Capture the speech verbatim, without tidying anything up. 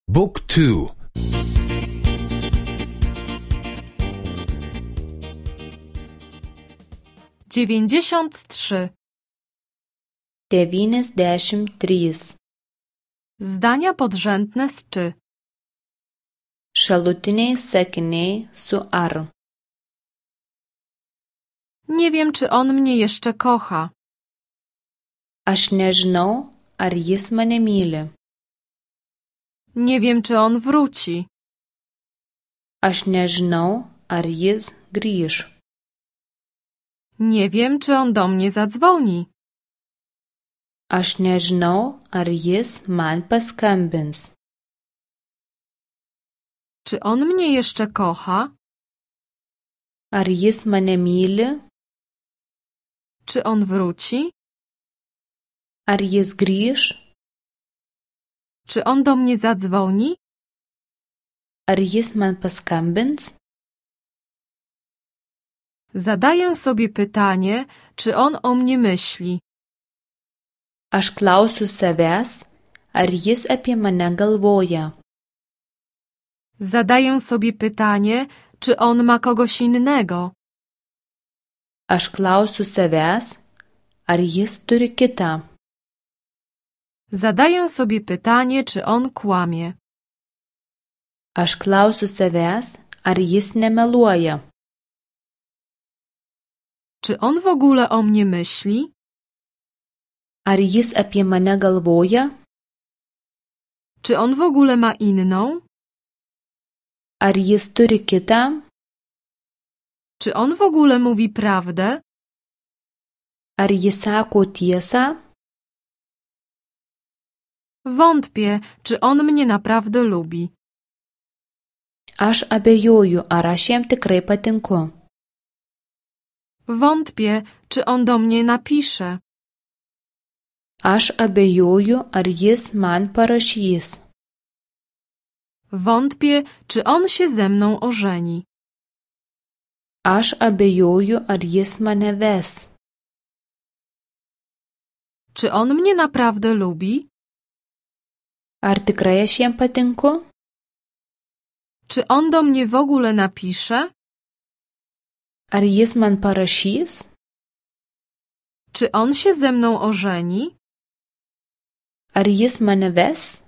Book two. dziewięćdziesiąt trzy. devyniasdešimt trys. Zdania podrzędne z czy. Šalutiniai sakiniai su ar. Nie wiem, czy on mnie jeszcze kocha. Aš nežinau, ar jis mane myli. Nie wiem, czy on wróci. Aš nežinau, ar jis grįš. Nie wiem, czy on do mnie zadzwoni. Aš nežinau, ar jis man paskambins. Czy on mnie jeszcze kocha? Ar jis mane myli? Czy on wróci? Ar jis grįš? Czy on do mnie zadzwoni? Ar jis man paskambins? Zadaję sobie pytanie, czy on o mnie myśli. Aš klausiu savęs, ar jis apie mane galvoja. Zadaję sobie pytanie, czy on ma kogoś innego. Aš klausiu savęs, ar jis turi kitą. Zadaję sobie pytanie, czy on kłamie. Aš klausiu savęs, ar jis nemeluoja. Czy on w ogóle o mnie myśli? Ar jis apie mane galvoja? Czy on w ogóle ma inną? Ar jis turi kitą? Czy on w ogóle mówi prawdę? Ar jis sako tiesą? Wątpię, czy on mnie naprawdę lubi. Aš abejoju, ar aš jam tikrai patinku. Wątpię, czy on do mnie napisze. Aš abejoju, ar jis man parašys. Wątpię, czy on się ze mną ożeni. Aš abejoju, ar jis mane ves. Czy on mnie naprawdę lubi? Ar tikrai aš jam patinku? Czy on do mnie w ogóle napisze? Ar jis man parašys? Czy on się ze mną ożeni? Ar jis mane ves?